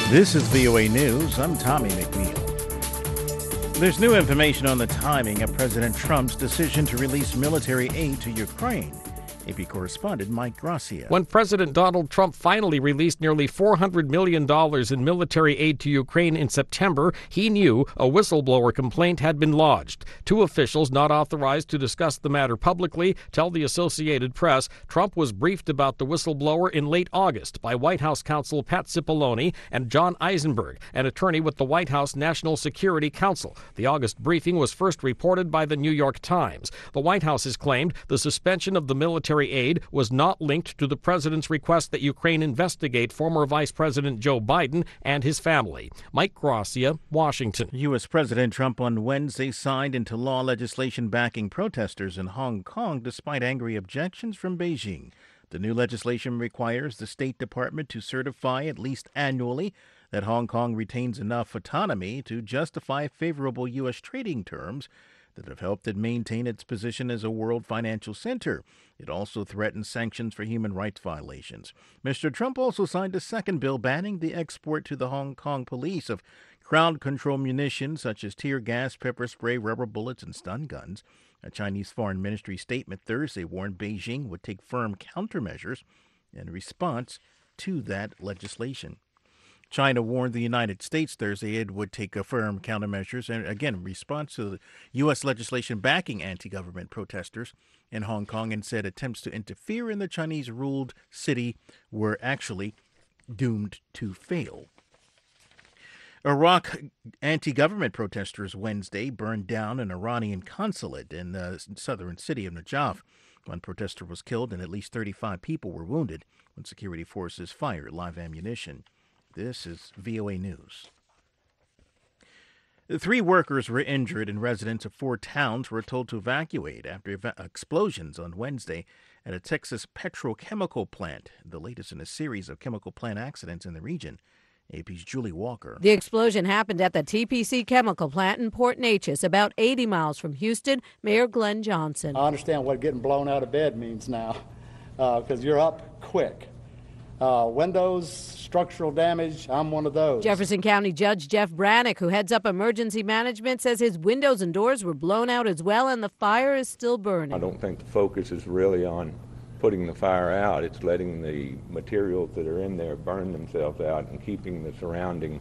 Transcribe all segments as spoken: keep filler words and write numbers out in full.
This is V O A News. I'm Tommy McNeil. There's new information on the timing of President Trump's decision to release military aid to Ukraine. A P correspondent Mike Gracia. When President Donald Trump finally released nearly four hundred million dollars in military aid to Ukraine in September, he knew a whistleblower complaint had been lodged. Two officials not authorized to discuss the matter publicly tell the Associated Press Trump was briefed about the whistleblower in late August by White House counsel Pat Cipollone and John Eisenberg, an attorney with the White House National Security Council. The August briefing was first reported by the New York Times. The White House has claimed the suspension of the military aid was not linked to the president's request that Ukraine investigate former Vice President Joe Biden and his family. Mike Gracia, Washington. U S. President Trump on Wednesday signed into law legislation backing protesters in Hong Kong despite angry objections from Beijing. The new legislation requires the State Department to certify at least annually that Hong Kong retains enough autonomy to justify favorable U S trading terms that have helped it maintain its position as a world financial center. It also threatens sanctions for human rights violations. Mister Trump also signed a second bill banning the export to the Hong Kong police of crowd control munitions such as tear gas, pepper spray, rubber bullets, and stun guns. A Chinese Foreign Ministry statement Thursday warned Beijing would take firm countermeasures in response to that legislation. China warned the United States Thursday it would take a firm countermeasures, and again, in response to the U S legislation backing anti-government protesters in Hong Kong, and said attempts to interfere in the Chinese-ruled city were actually doomed to fail. Iraq anti-government protesters Wednesday burned down an Iranian consulate in the southern city of Najaf. One protester was killed and at least thirty-five people were wounded when security forces fired live ammunition. This is V O A News. Three workers were injured and residents of four towns were told to evacuate after ev- explosions on Wednesday at a Texas petrochemical plant, the latest in a series of chemical plant accidents in the region. A P's Julie Walker. The explosion happened at the T P C chemical plant in Port Neches, about eighty miles from Houston. Mayor Glenn Johnson. I understand what getting blown out of bed means now, because uh, you're up quick. Uh, windows, structural damage, I'm one of those. Jefferson County Judge Jeff Brannick, who heads up emergency management, says his windows and doors were blown out as well, and the fire is still burning. I don't think the focus is really on putting the fire out. It's letting the materials that are in there burn themselves out and keeping the surrounding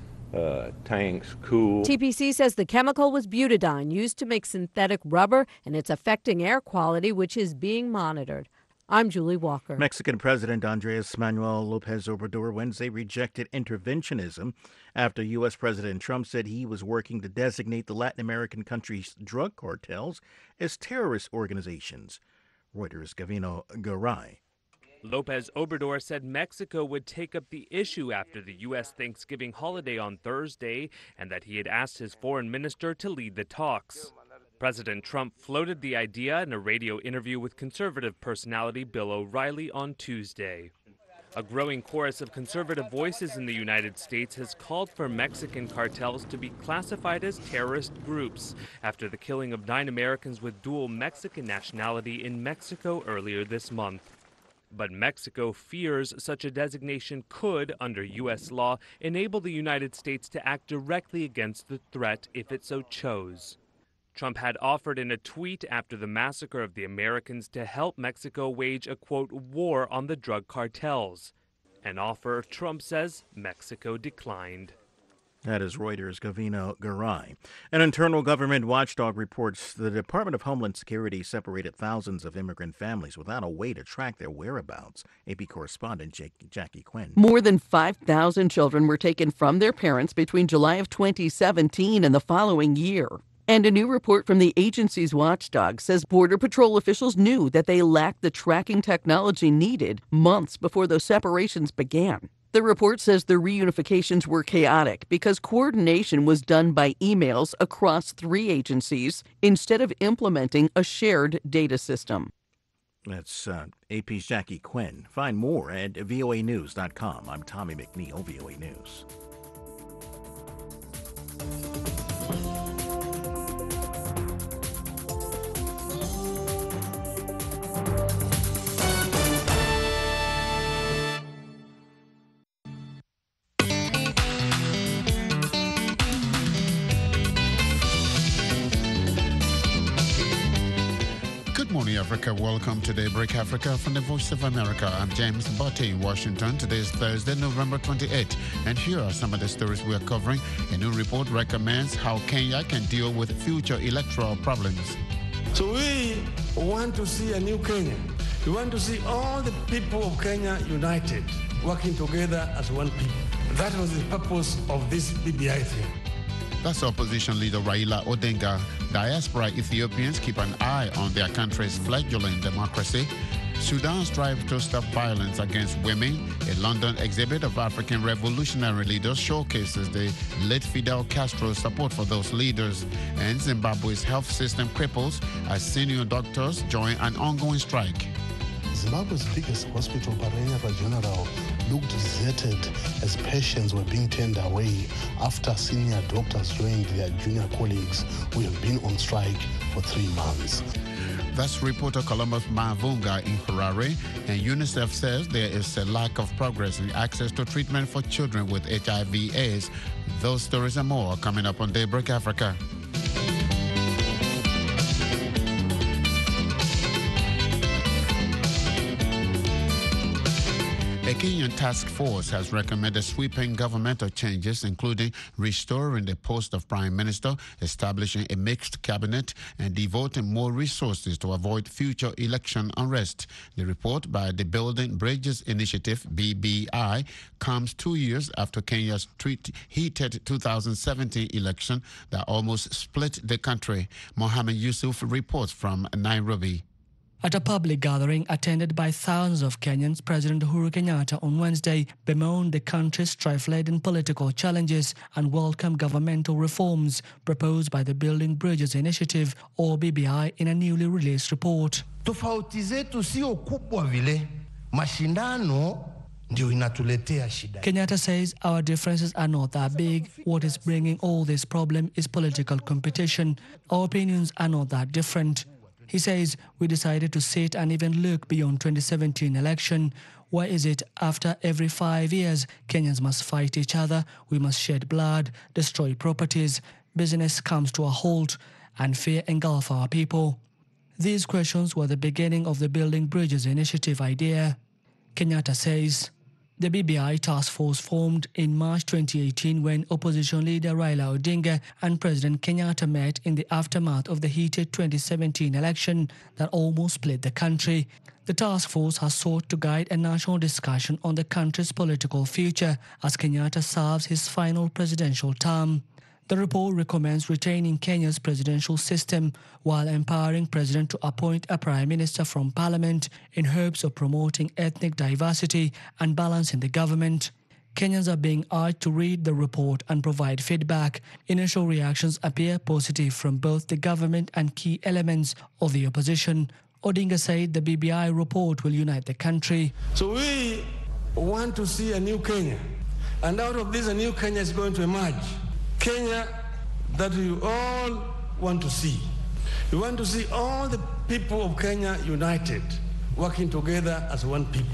uh, tanks cool. T P C says the chemical was butadiene used to make synthetic rubber, and it's affecting air quality, which is being monitored. I'm Julie Walker. Mexican President Andres Manuel Lopez Obrador Wednesday rejected interventionism after U S. President Trump said he was working to designate the Latin American countries' drug cartels as terrorist organizations. Reuters' Gavino Garay. Lopez Obrador said Mexico would take up the issue after the U S. Thanksgiving holiday on Thursday and that he had asked his foreign minister to lead the talks. President Trump floated the idea in a radio interview with conservative personality Bill O'Reilly on Tuesday. A growing chorus of conservative voices in the United States has called for Mexican cartels to be classified as terrorist groups after the killing of nine Americans with dual Mexican nationality in Mexico earlier this month. But Mexico fears such a designation could, under U S law, enable the United States to act directly against the threat if it so chose. Trump had offered in a tweet after the massacre of the Americans to help Mexico wage a, quote, war on the drug cartels. An offer, Trump says, Mexico declined. That is Reuters' Gavino Garay. An internal government watchdog reports the Department of Homeland Security separated thousands of immigrant families without a way to track their whereabouts. A P correspondent Jake, Jackie Quinn. More than five thousand children were taken from their parents between July of twenty seventeen and the following year. And a new report from the agency's watchdog says Border Patrol officials knew that they lacked the tracking technology needed months before those separations began. The report says the reunifications were chaotic because coordination was done by emails across three agencies instead of implementing a shared data system. That's uh, A P's Jackie Quinn. Find more at V O A news dot com. I'm Tommy McNeil, V O A News. morning, Africa. Welcome to Daybreak Africa from the Voice of America. I'm James Botte in Washington. Today is Thursday, November twenty-eighth. And here are some of the stories we are covering. A new report recommends how Kenya can deal with future electoral problems. So we want to see a new Kenya. We want to see all the people of Kenya united, working together as one people. That was the purpose of this B B I thing. That's opposition leader Raila Odinga. Diaspora Ethiopians keep an eye on their country's fledgling democracy. Sudan strives to stop violence against women. A London exhibit of African revolutionary leaders showcases the late Fidel Castro's support for those leaders. And Zimbabwe's health system cripples as senior doctors join an ongoing strike. Zimbabwe's biggest hospital, Paranaque General, looked deserted as patients were being turned away after senior doctors joined their junior colleagues who have been on strike for three months. That's reporter Columbus Mavunga in Harare, and UNICEF says there is a lack of progress in access to treatment for children with H I V AIDS. Those stories and more coming up on Daybreak Africa. A Kenyan task force has recommended sweeping governmental changes, including restoring the post of Prime Minister, establishing a mixed cabinet, and devoting more resources to avoid future election unrest. The report by the Building Bridges Initiative, B B I, comes two years after Kenya's heated two thousand seventeen election that almost split the country. Mohammed Yusuf reports from Nairobi. At a public gathering attended by thousands of Kenyans, President Uhuru Kenyatta on Wednesday bemoaned the country's strife-laden political challenges and welcomed governmental reforms proposed by the Building Bridges Initiative, or B B I, in a newly released report. Tofauti zetu sio kubwa vile, mashindano ndio inatuletea shida. Kenyatta says our differences are not that big. What is bringing all this problem is political competition. Our opinions are not that different. He says, we decided to sit and even look beyond twenty seventeen election. Why is it after every five years, Kenyans must fight each other, we must shed blood, destroy properties, business comes to a halt, and fear engulf our people? These questions were the beginning of the Building Bridges Initiative idea. Kenyatta says, the B B I task force formed in March twenty eighteen when opposition leader Raila Odinga and President Kenyatta met in the aftermath of the heated twenty seventeen election that almost split the country. The task force has sought to guide a national discussion on the country's political future as Kenyatta serves his final presidential term. The report recommends retaining Kenya's presidential system while empowering President to appoint a Prime Minister from Parliament in hopes of promoting ethnic diversity and balancing the government. Kenyans are being urged to read the report and provide feedback. Initial reactions appear positive from both the government and key elements of the opposition. Odinga said the B B I report will unite the country. So we want to see a new Kenya, and out of this a new Kenya is going to emerge. Kenya that we all want to see. We want to see all the people of Kenya united, working together as one people.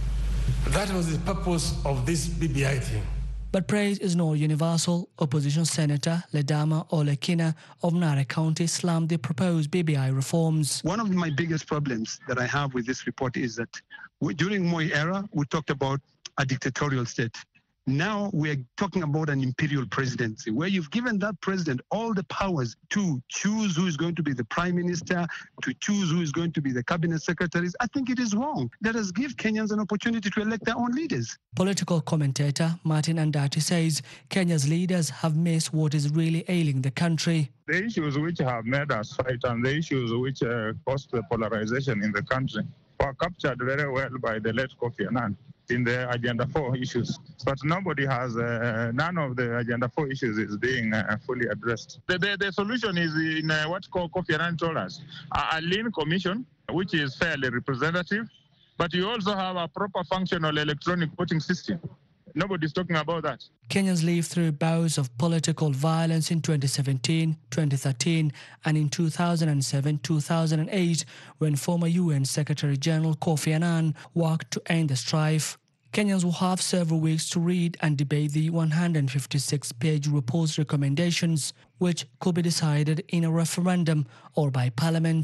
That was the purpose of this B B I thing. But praise is not universal. Opposition Senator Ledama Olekina of Nare County slammed the proposed B B I reforms. One of my biggest problems that I have with this report is that we, during Moi era, we talked about a dictatorial state. Now we are talking about an imperial presidency where you've given that president all the powers to choose who is going to be the prime minister, to choose who is going to be the cabinet secretaries. I think it is wrong. Let us give Kenyans an opportunity to elect their own leaders. Political commentator Martin Andati says Kenya's leaders have missed what is really ailing the country. The issues which have made us fight and the issues which uh, caused the polarization in the country were captured very well by the late Kofi Annan in the Agenda four issues. But nobody has, uh, none of the Agenda four issues is being uh, fully addressed. The, the, the solution is in uh, what Kofi Annan told us, a, a lean commission, which is fairly representative, but you also have a proper functional electronic voting system. Nobody's talking about that. Kenyans lived through bouts of political violence in twenty seventeen, twenty thirteen, and in two thousand seven, two thousand eight, when former U N Secretary General Kofi Annan worked to end the strife. Kenyans will have several weeks to read and debate the one hundred fifty-six page report's recommendations, which could be decided in a referendum or by Parliament.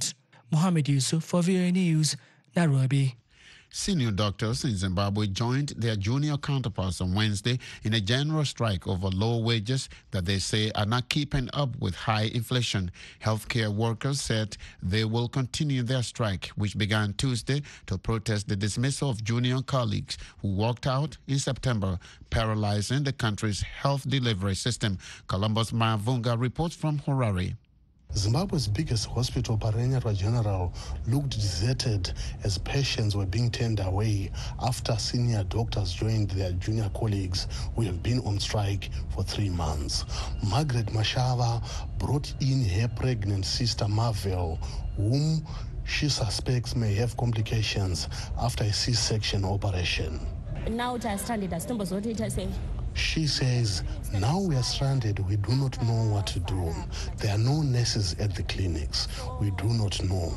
Mohammed Yusuf for V O A News, Nairobi. Senior doctors in Zimbabwe joined their junior counterparts on Wednesday in a general strike over low wages that they say are not keeping up with high inflation. Healthcare workers said they will continue their strike, which began Tuesday, to protest the dismissal of junior colleagues who walked out in September, paralyzing the country's health delivery system. Columbus Mavunga reports from Harare. Zimbabwe's biggest hospital, Paranapalela General, looked deserted as patients were being turned away after senior doctors joined their junior colleagues who have been on strike for three months. Margaret Mashava brought in her pregnant sister Marvel, whom she suspects may have complications after a C-section operation. Now She says, now we are stranded, we do not know what to do. There are no nurses at the clinics. We do not know.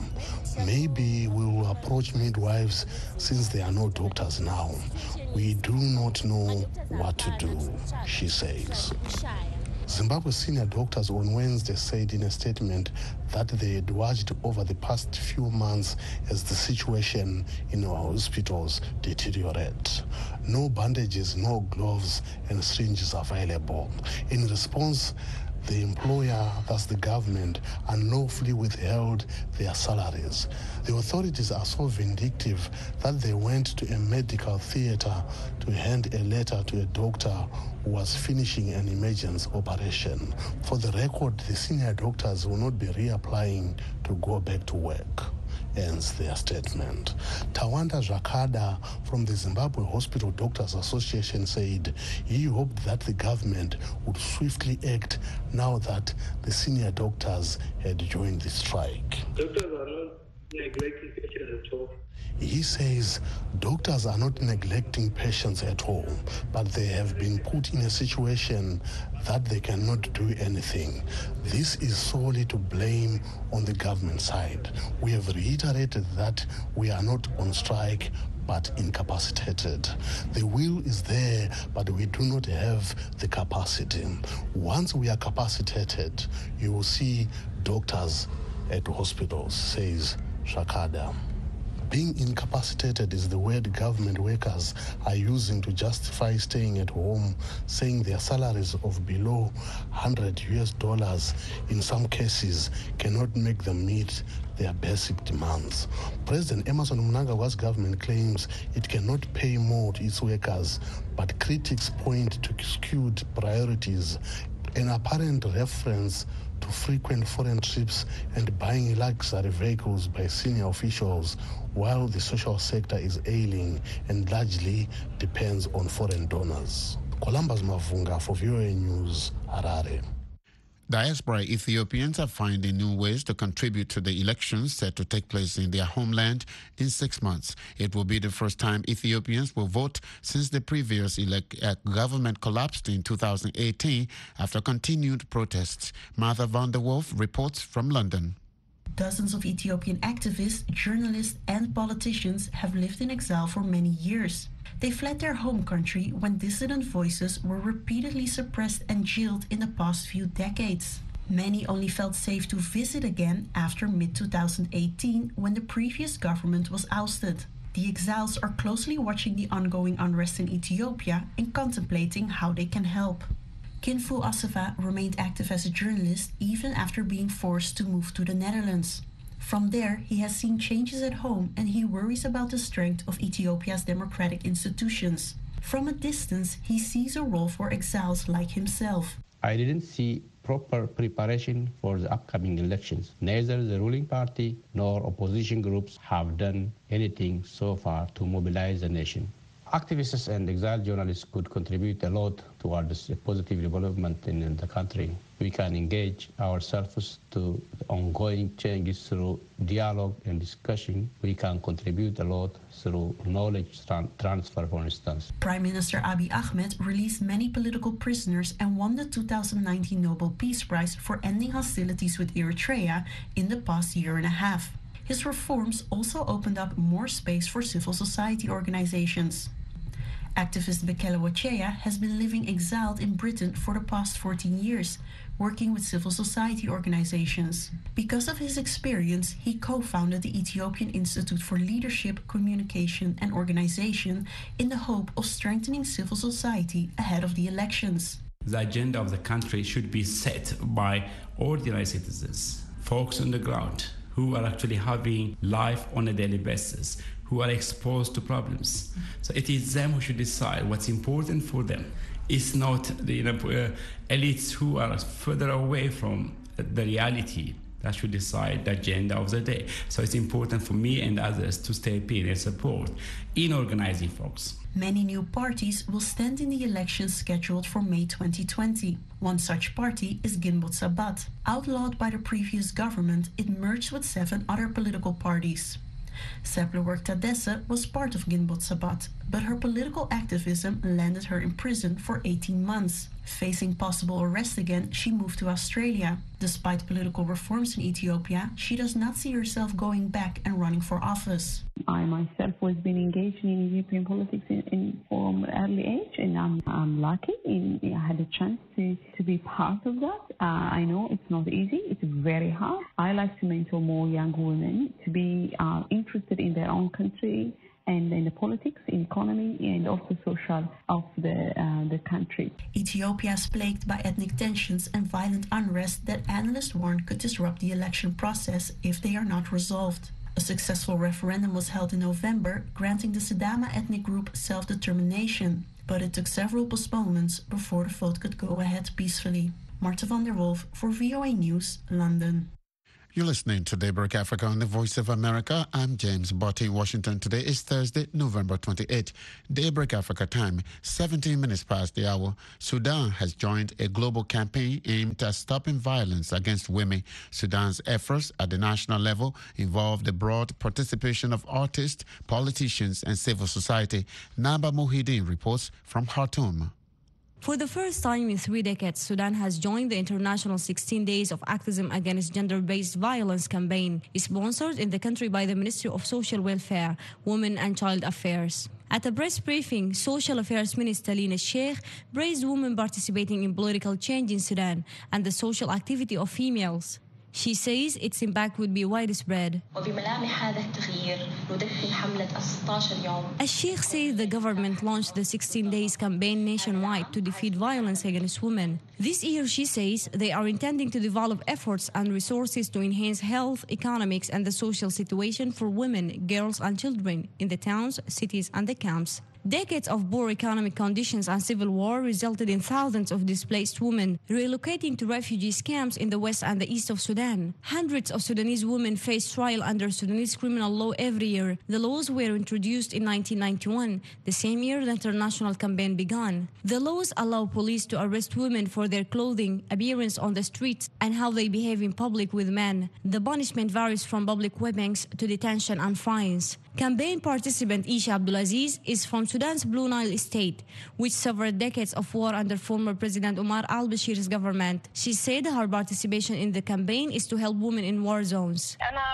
Maybe we will approach midwives since there are no doctors now. We do not know what to do, she says. Zimbabwe senior doctors on Wednesday said in a statement that they had watched over the past few months as the situation in our hospitals deteriorate. No bandages, no gloves, and syringes available. In response, the employer, thus the government, unlawfully withheld their salaries. The authorities are so vindictive that they went to a medical theater to hand a letter to a doctor who was finishing an emergency operation. For the record, the senior doctors will not be reapplying to go back to work, ends their statement. Tawanda Zhakada from the Zimbabwe Hospital Doctors Association said he hoped that the government would swiftly act now that the senior doctors had joined the strike. Doctors are not neglecting patients at all. He says doctors are not neglecting patients at all, but they have been put in a situation that they cannot do anything. This is solely to blame on the government side. We have reiterated that we are not on strike, but incapacitated. The will is there, but we do not have the capacity. Once we are capacitated, you will see doctors at hospitals, says Shakada. Being incapacitated is the word government workers are using to justify staying at home, saying their salaries of below one hundred U S dollars in some cases cannot make them meet their basic demands. President Emmerson Mnangagwa's government claims it cannot pay more to its workers, but critics point to skewed priorities, an apparent reference to frequent foreign trips and buying luxury vehicles by senior officials, while the social sector is ailing and largely depends on foreign donors. Columbus Mavunga for V O A News, Harare. Diaspora Ethiopians are finding new ways to contribute to the elections set to take place in their homeland in six months. It will be the first time Ethiopians will vote since the previous elect- uh, government collapsed in two thousand eighteen after continued protests. Martha van der Wolf reports from London. Dozens of Ethiopian activists, journalists, and politicians have lived in exile for many years. They fled their home country when dissident voices were repeatedly suppressed and jailed in the past few decades. Many only felt safe to visit again after mid twenty eighteen, when the previous government was ousted. The exiles are closely watching the ongoing unrest in Ethiopia and contemplating how they can help. Kinfu Assefa remained active as a journalist even after being forced to move to the Netherlands. From there, he has seen changes at home and he worries about the strength of Ethiopia's democratic institutions. From a distance, he sees a role for exiles like himself. I didn't see proper preparation for the upcoming elections. Neither the ruling party nor opposition groups have done anything so far to mobilize the nation. Activists and exiled journalists could contribute a lot towards a positive development in the country. We can engage ourselves to the ongoing changes through dialogue and discussion. We can contribute a lot through knowledge transfer, for instance. Prime Minister Abiy Ahmed released many political prisoners and won the two thousand nineteen Nobel Peace Prize for ending hostilities with Eritrea in the past year and a half. His reforms also opened up more space for civil society organizations. Activist Bekele Wachea has been living exiled in Britain for the past fourteen years, working with civil society organizations. Because of his experience, he co-founded the Ethiopian Institute for Leadership, Communication and Organization in the hope of strengthening civil society ahead of the elections. The agenda of the country should be set by ordinary citizens, folks on the ground, who are actually having life on a daily basis, who are exposed to problems. So it is them who should decide what's important for them. It's not the you know, uh, elites who are further away from the reality that should decide the agenda of the day. So it's important for me and others to step in and support in organizing folks. Many new parties will stand in the elections scheduled for May twenty twenty. One such party is Ginbot Sabat. Outlawed by the previous government, it merged with seven other political parties. Seplework Tadesse was part of Ginbot Sabat, but her political activism landed her in prison for eighteen months. Facing possible arrest again, she moved to Australia. Despite political reforms in Ethiopia, she does not see herself going back and running for office. I myself was been engaged in Ethiopian politics in, in, from an early age, and I'm, I'm lucky in, I had a chance to, to be part of that. Uh, I know it's not easy, it's very hard. I like to mentor more young women to be uh, interested in their own country and in the politics, in economy, and also social of the, uh, the country. Ethiopia is plagued by ethnic tensions and violent unrest that analysts warn could disrupt the election process if they are not resolved. A successful referendum was held in November, granting the Sidama ethnic group self-determination, but it took several postponements before the vote could go ahead peacefully. Marta van der Wolf for V O A News, London. You're listening to Daybreak Africa on the Voice of America. I'm James Botti in Washington. Today is Thursday, November twenty-eighth. Daybreak Africa time, seventeen minutes past the hour. Sudan has joined a global campaign aimed at stopping violence against women. Sudan's efforts at the national level involve the broad participation of artists, politicians, and civil society. Naba Muhyiddin reports from Khartoum. For the first time in three decades, Sudan has joined the international sixteen Days of Activism Against Gender-Based Violence campaign, sponsored in the country by the Ministry of Social Welfare, Women and Child Affairs. At a press briefing, Social Affairs Minister Lina Sheikh praised women participating in political change in Sudan and the social activity of females. She says its impact would be widespread. As Sheikh says, the government launched the sixteen days campaign nationwide to defeat violence against women. This year, she says, they are intending to develop efforts and resources to enhance health, economics, and the social situation for women, girls, and children in the towns, cities, and the camps. Decades of poor economic conditions and civil war resulted in thousands of displaced women relocating to refugee camps in the west and the east of Sudan. Hundreds of Sudanese women face trial under Sudanese criminal law every year. The laws were introduced in nineteen ninety-one, the same year the international campaign began. The laws allow police to arrest women for their clothing, appearance on the streets, and how they behave in public with men. The punishment varies from public whippings to detention and fines. Campaign participant Isha Abdulaziz is from Sudan's Blue Nile state, which suffered decades of war under former President Omar al-Bashir's government. She said her participation in the campaign is to help women in war zones.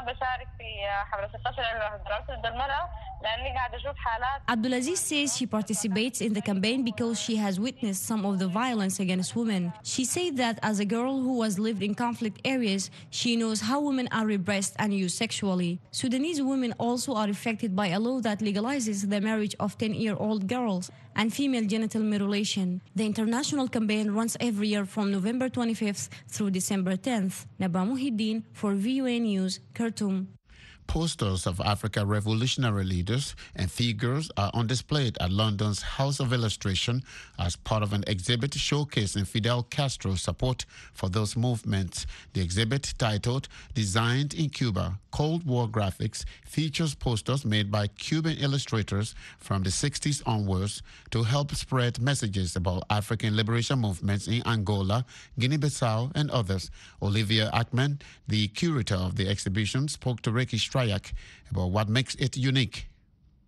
Abdulaziz says she participates in the campaign because she has witnessed some of the violence against women. She said that as a girl who has lived in conflict areas, she knows how women are repressed and used sexually. Sudanese women also are affected by a law that legalizes the marriage of ten-year-old girls and female genital mutilation. The international campaign runs every year from November twenty-fifth through December tenth. Naba Muhyiddin for V O A News, Khartoum. Posters of African revolutionary leaders and figures are on display at London's House of Illustration as part of an exhibit showcasing Fidel Castro's support for those movements. The exhibit, titled Designed in Cuba, Cold War Graphics, features posters made by Cuban illustrators from the sixties onwards to help spread messages about African liberation movements in Angola, Guinea-Bissau, and others. Olivia Ackman, the curator of the exhibition, spoke to Ricky Strayak about what makes it unique.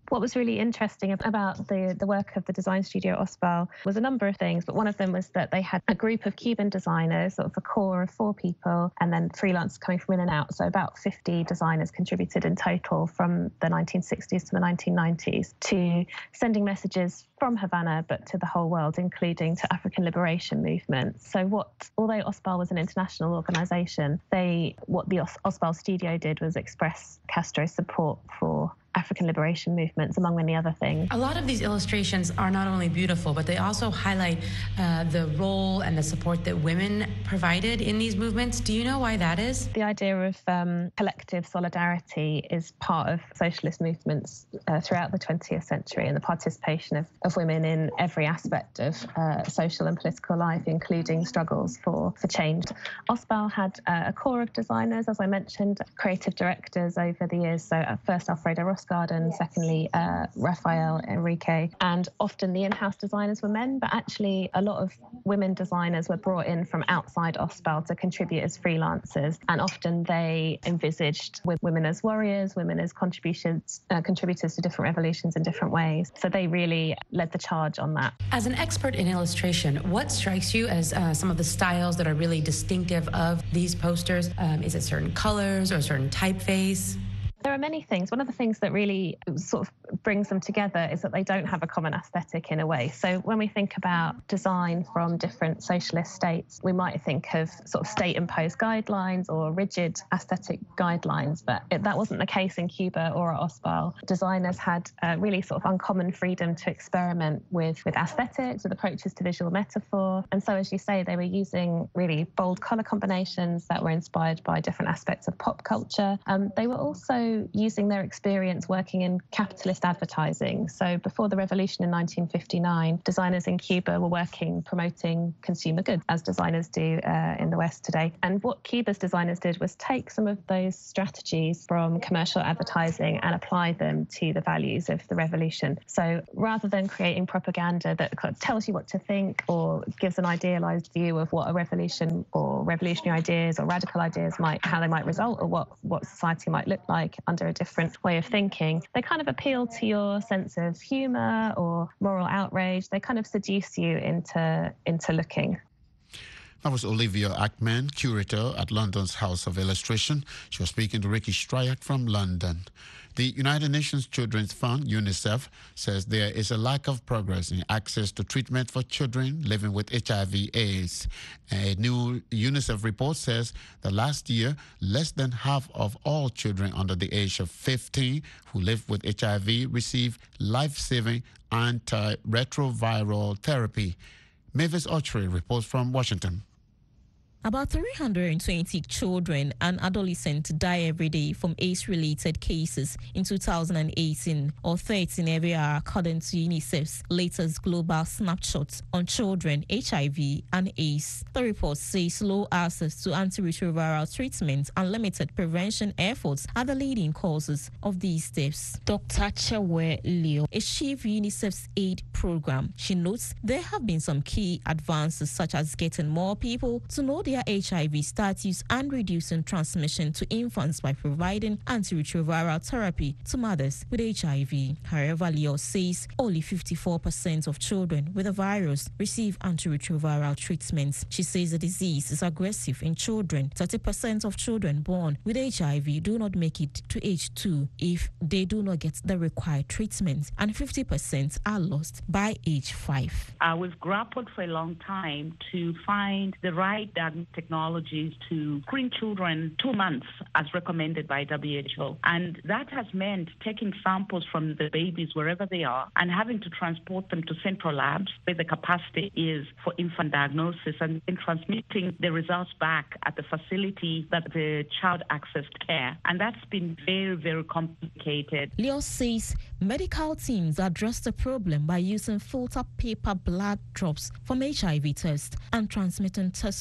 What was really interesting about the, the work of the design studio Osbal was a number of things, but one of them was that they had a group of Cuban designers, sort of a core of four people, and then freelancers coming from in and out. So about fifty designers contributed in total from the nineteen sixties to the nineteen nineties to sending messages from Havana, but to the whole world, including to African liberation movements. So what, although Osbal was an international organisation, they what the Os- Osbal studio did was express Castro's support for African liberation movements, among many other things. A lot of these illustrations are not only beautiful, but they also highlight uh, the role and the support that women provided in these movements. Do you know why that is? The idea of um, collective solidarity is part of socialist movements uh, throughout the twentieth century, and the participation of, of women in every aspect of uh, social and political life, including struggles for, for change. Osbal had uh, a core of designers, as I mentioned, creative directors over the years. So at first, Alfredo Rosgarden, yes. secondly, uh, Rafael Enrique, and often the in-house designers were men, but actually a lot of women designers were brought in from outside Osbal to contribute as freelancers, and often they envisaged with women as warriors, women as contributions, uh, contributors to different revolutions in different ways. So they really led the charge on that. As an expert in illustration, what strikes you as uh, some of the styles that are really distinctive of these posters? Um, is it certain colors or a certain typeface? There are many things. One of the things that really sort of brings them together is that they don't have a common aesthetic in a way. So when we think about design from different socialist states, we might think of sort of state-imposed guidelines or rigid aesthetic guidelines, but it, that wasn't the case in Cuba or at Osbal. Designers had uh, really sort of uncommon freedom to experiment with, with aesthetics, with approaches to visual metaphor. And so, as you say, they were using really bold colour combinations that were inspired by different aspects of pop culture. Um, they were also using their experience working in capitalist advertising. So before the revolution in nineteen fifty-nine, designers in Cuba were working promoting consumer goods, as designers do uh, in the West today. And what Cuba's designers did was take some of those strategies from commercial advertising and apply them to the values of the revolution. So rather than creating propaganda that kind of tells you what to think or gives an idealized view of what a revolution or revolutionary ideas or radical ideas might, how they might result, or what, what society might look like under a different way of thinking, they kind of appeal to your sense of humour or moral outrage. They kind of seduce you into into looking. That was Olivia Ackman, curator at London's House of Illustration. She was speaking to Ricky Stryak from London. The United Nations Children's Fund, UNICEF, says there is a lack of progress in access to treatment for children living with H I V AIDS. A new UNICEF report says that last year, less than half of all children under the age of fifteen who live with H I V receive life-saving antiretroviral therapy. Mavis Archery reports from Washington. About three hundred twenty children and adolescents die every day from AIDS-related cases in two thousand eighteen, or thirteen every hour, according to UNICEF's latest global snapshot on children, H I V, and AIDS. The report says low access to antiretroviral treatment and limited prevention efforts are the leading causes of these deaths. Doctor Chewe Leo is chief UNICEF's AIDS program. She notes there have been some key advances, such as getting more people to know their H I V status and reducing transmission to infants by providing antiretroviral therapy to mothers with H I V. However, Leo says only fifty-four percent of children with the virus receive antiretroviral treatments. She says the disease is aggressive in children. thirty percent of children born with H I V do not make it to age two if they do not get the required treatment, and fifty percent are lost by age five. Uh, we've grappled for a long time to find the right diagnosis technologies to screen children two months as recommended by W H O. And that has meant taking samples from the babies wherever they are and having to transport them to central labs where the capacity is for infant diagnosis, and then transmitting the results back at the facility that the child accessed care. And that's been very, very complicated. Leo says medical teams address the problem by using filter paper blood drops from H I V tests and transmitting tests quickly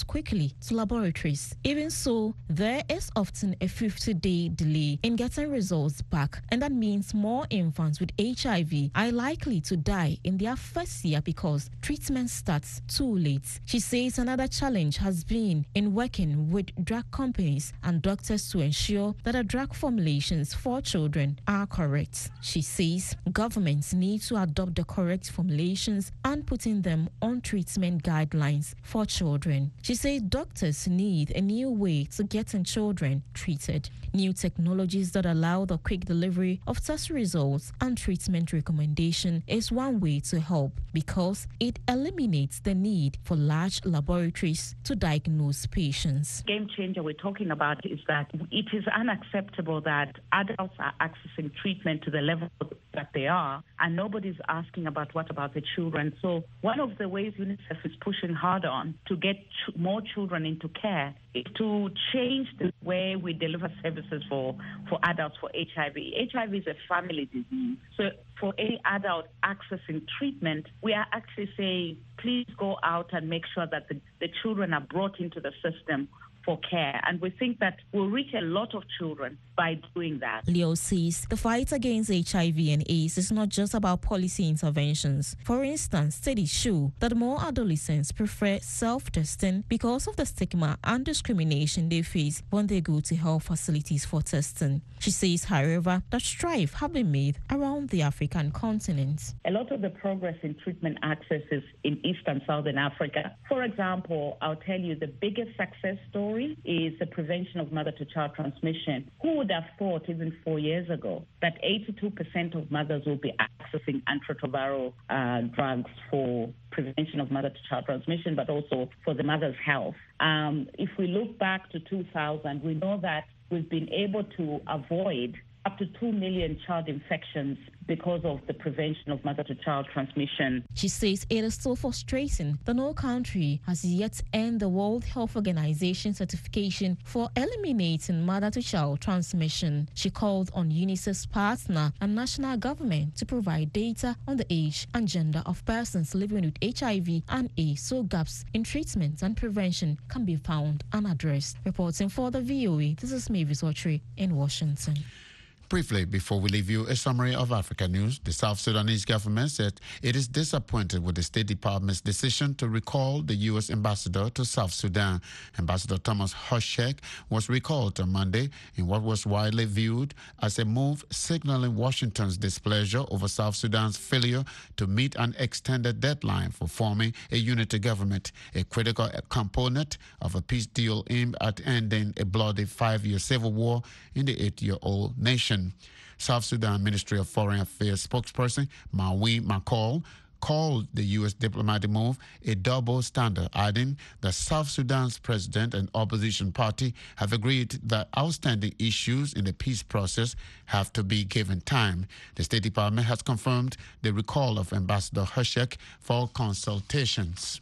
way to laboratories. Even so, there is often a fifty-day delay in getting results back, and that means more infants with H I V are likely to die in their first year because treatment starts too late. She says another challenge has been in working with drug companies and doctors to ensure that the drug formulations for children are correct. She says governments need to adopt the correct formulations and putting them on treatment guidelines for children. She says doctors need a new way to getting children treated. New technologies that allow the quick delivery of test results and treatment recommendation is one way to help because it eliminates the need for large laboratories to diagnose patients. Game changer we're talking about is that it is unacceptable that adults are accessing treatment to the level that they are, and nobody's asking about what about the children. So one of the ways UNICEF is pushing hard on to get ch- more children into care is to change the way we deliver services for, for adults for H I V. H I V is a family disease. So for any adult accessing treatment, we are actually saying, please go out and make sure that the, the children are brought into the system for care. And we think that we'll reach a lot of children by doing that. Leo says the fight against H I V and AIDS is not just about policy interventions. For instance, studies show that more adolescents prefer self-testing because of the stigma and discrimination they face when they go to health facilities for testing. She says, however, that strides have been made around the African continent. A lot of the progress in treatment access is in East and Southern Africa. For example, I'll tell you the biggest success story is the prevention of mother-to-child transmission. Who would have thought even four years ago that eighty-two percent of mothers will be accessing antiretroviral uh, drugs for prevention of mother-to-child transmission, but also for the mother's health? Um, if we look back to two thousand, we know that we've been able to avoid up to two million child infections because of the prevention of mother-to-child transmission. She says it is so frustrating that no country has yet earned the World Health Organization certification for eliminating mother-to-child transmission. She called on UNICEF's partner and national government to provide data on the age and gender of persons living with H I V and AIDS so gaps in treatment and prevention can be found and addressed. Reporting for the V O A, this is Mavis Autry in Washington. Briefly, before we leave you, a summary of Africa news. The South Sudanese government said it is disappointed with the State Department's decision to recall the U S ambassador to South Sudan. Ambassador Thomas Hochschild was recalled on Monday in what was widely viewed as a move signaling Washington's displeasure over South Sudan's failure to meet an extended deadline for forming a unity government, a critical component of a peace deal aimed at ending a bloody five-year civil war in the eight-year-old nation. South Sudan Ministry of Foreign Affairs spokesperson Mawi McCall called the U S diplomatic move a double standard, adding that South Sudan's president and opposition party have agreed that outstanding issues in the peace process have to be given time. The State Department has confirmed the recall of Ambassador Hochschild for consultations.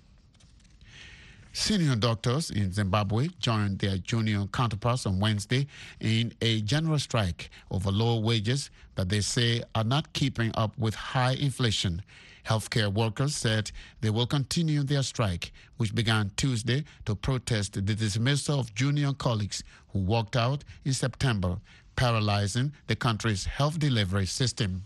Senior doctors in Zimbabwe joined their junior counterparts on Wednesday in a general strike over low wages that they say are not keeping up with high inflation. Healthcare workers said they will continue their strike, which began Tuesday to protest the dismissal of junior colleagues who walked out in September, paralyzing the country's health delivery system.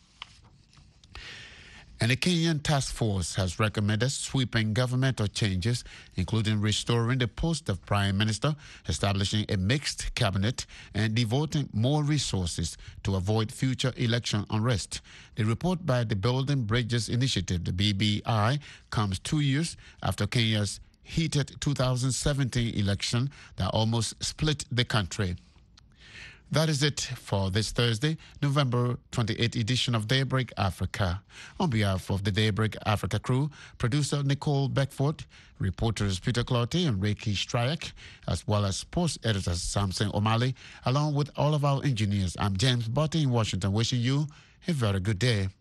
And a Kenyan task force has recommended sweeping governmental changes, including restoring the post of Prime Minister, establishing a mixed cabinet, and devoting more resources to avoid future election unrest. The report by the Building Bridges Initiative, the B B I, comes two years after Kenya's heated two thousand seventeen election that almost split the country. That is it for this Thursday, November twenty-eighth edition of Daybreak Africa. On behalf of the Daybreak Africa crew, producer Nicole Beckford, reporters Peter Clottey and Reiki Stryak, as well as sports editor Samson O'Malley, along with all of our engineers, I'm James Botte in Washington, wishing you a very good day.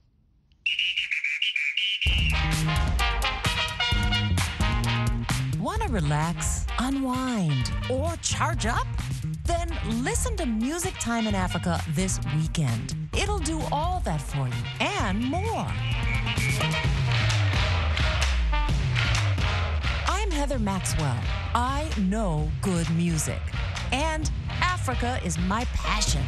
Want to relax, unwind, or charge up? Then listen to Music Time in Africa this weekend. It'll do all that for you and more. I'm Heather Maxwell. I know good music. And Africa is my passion.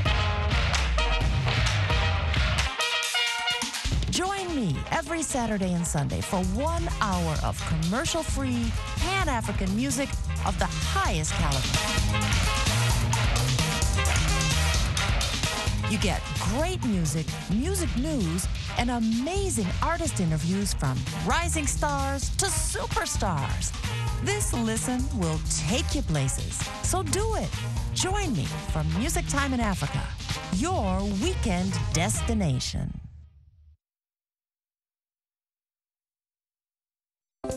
Join me every Saturday and Sunday for one hour of commercial-free, Pan-African music of the highest caliber. You get great music, music news, and amazing artist interviews from rising stars to superstars. This listen will take you places. So do it. Join me for Music Time in Africa, your weekend destination.